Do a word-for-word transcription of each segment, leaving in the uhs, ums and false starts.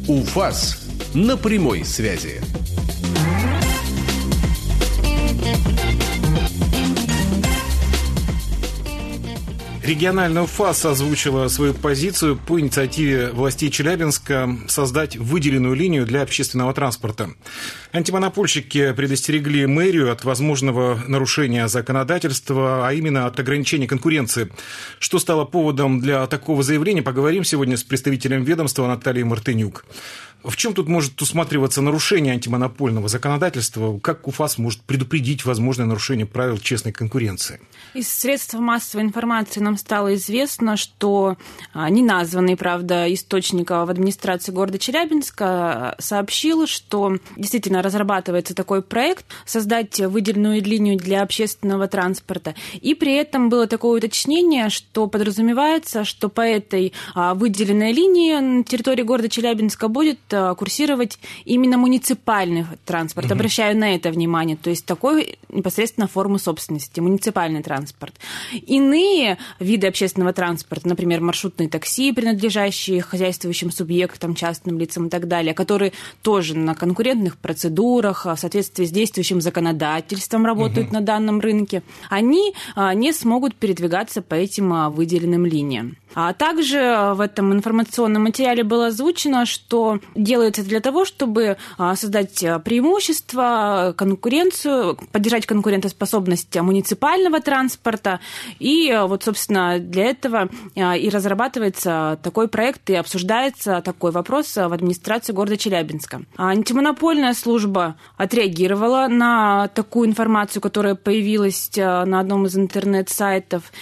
УФАС на прямой связи. Региональная УФАС озвучила свою позицию по инициативе властей Челябинска создать выделенную линию для общественного транспорта. Антимонопольщики предостерегли мэрию от возможного нарушения законодательства, а именно от ограничения конкуренции. Что стало поводом для такого заявления, поговорим сегодня с представителем ведомства Натальей Мартынюк. В чем тут может усматриваться нарушение антимонопольного законодательства? Как УФАС может предупредить возможное нарушение правил честной конкуренции? Из средств массовой информации нам стало известно, что неназванный, правда, источник в администрации города Челябинска сообщил, что действительно разрабатывается такой проект создать выделенную линию для общественного транспорта. И при этом было такое уточнение, что подразумевается, что по этой выделенной линии на территории города Челябинска будет курсировать именно муниципальный транспорт. Угу. Обращаю на это внимание. То есть такой непосредственно формы собственности, муниципальный транспорт. Иные виды общественного транспорта, например, маршрутные такси, принадлежащие хозяйствующим субъектам, частным лицам и так далее, которые тоже на конкурентных процедурах, в соответствии с действующим законодательством работают угу. на данном рынке, они не смогут передвигаться по этим выделенным линиям. А также в этом информационном материале было озвучено, что делается для того, чтобы создать преимущество, конкуренцию, поддержать конкурентоспособность муниципального транспорта. И вот, собственно, для этого и разрабатывается такой проект, и обсуждается такой вопрос в администрации города Челябинска. Антимонопольная служба отреагировала на такую информацию, которая появилась на одном из интернет-сайтов,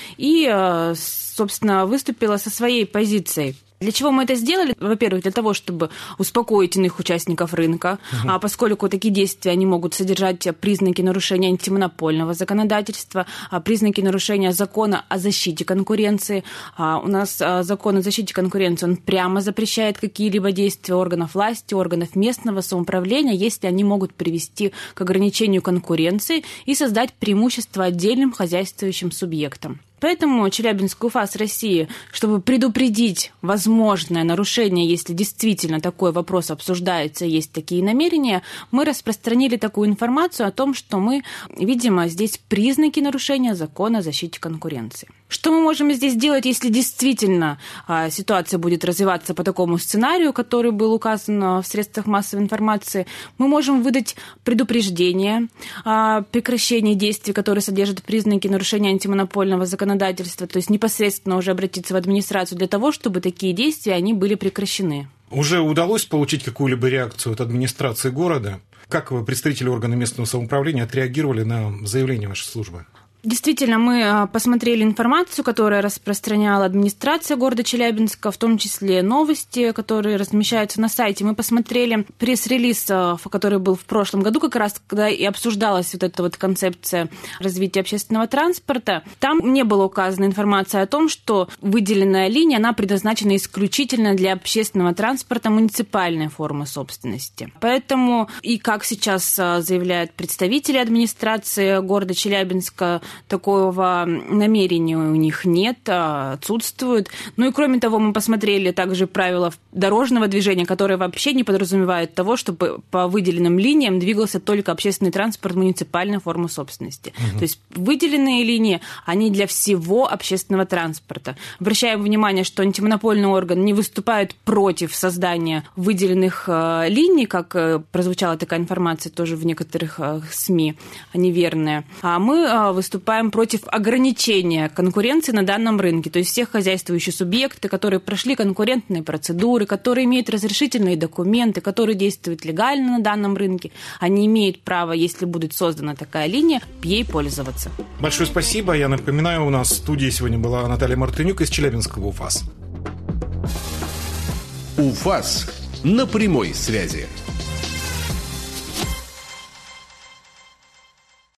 и, собственно, выступила со своей позицией. Для чего мы это сделали? Во-первых, для того, чтобы успокоить иных участников рынка, угу. а поскольку такие действия они могут содержать признаки нарушения антимонопольного законодательства, признаки нарушения закона о защите конкуренции. У нас закон о защите конкуренции, он прямо запрещает какие-либо действия органов власти, органов местного самоуправления, если они могут привести к ограничению конкуренции и создать преимущество отдельным хозяйствующим субъектам. Поэтому Челябинская УФАС России, чтобы предупредить возможное нарушение, если действительно такой вопрос обсуждается, есть такие намерения, мы распространили такую информацию о том, что мы видим здесь признаки нарушения закона о защите конкуренции. Что мы можем здесь делать, если действительно ситуация будет развиваться по такому сценарию, который был указан в средствах массовой информации? Мы можем выдать предупреждение о прекращении действий, которые содержат признаки нарушения антимонопольного законодательства, то есть непосредственно уже обратиться в администрацию для того, чтобы такие действия они были прекращены. Уже удалось получить какую-либо реакцию от администрации города? Как вы, представители органа местного самоуправления, отреагировали на заявление вашей службы? Действительно, мы посмотрели информацию, которую распространяла администрация города Челябинска, в том числе новости, которые размещаются на сайте. Мы посмотрели пресс-релиз, который был в прошлом году, как раз когда и обсуждалась вот эта вот концепция развития общественного транспорта. Там не была указана информация о том, что выделенная линия, она предназначена исключительно для общественного транспорта муниципальной формы собственности. Поэтому, и как сейчас заявляют представители администрации города Челябинска, такого намерения у них нет, отсутствует. Ну и кроме того, мы посмотрели также правила дорожного движения, которые вообще не подразумевают того, чтобы по выделенным линиям двигался только общественный транспорт муниципальной формы собственности. Угу. То есть выделенные линии, они для всего общественного транспорта. Обращаем внимание, что антимонопольный орган не выступает против создания выделенных линий, как прозвучала такая информация тоже в некоторых СМИ, неверная. А мы выступаем выступаем против ограничения конкуренции на данном рынке. То есть всех хозяйствующие субъекты, которые прошли конкурентные процедуры, которые имеют разрешительные документы, которые действуют легально на данном рынке, они имеют право, если будет создана такая линия, ей пользоваться. Большое спасибо. Я напоминаю, у нас в студии сегодня была Наталья Мартынюк из Челябинского УФАС. УФАС на прямой связи.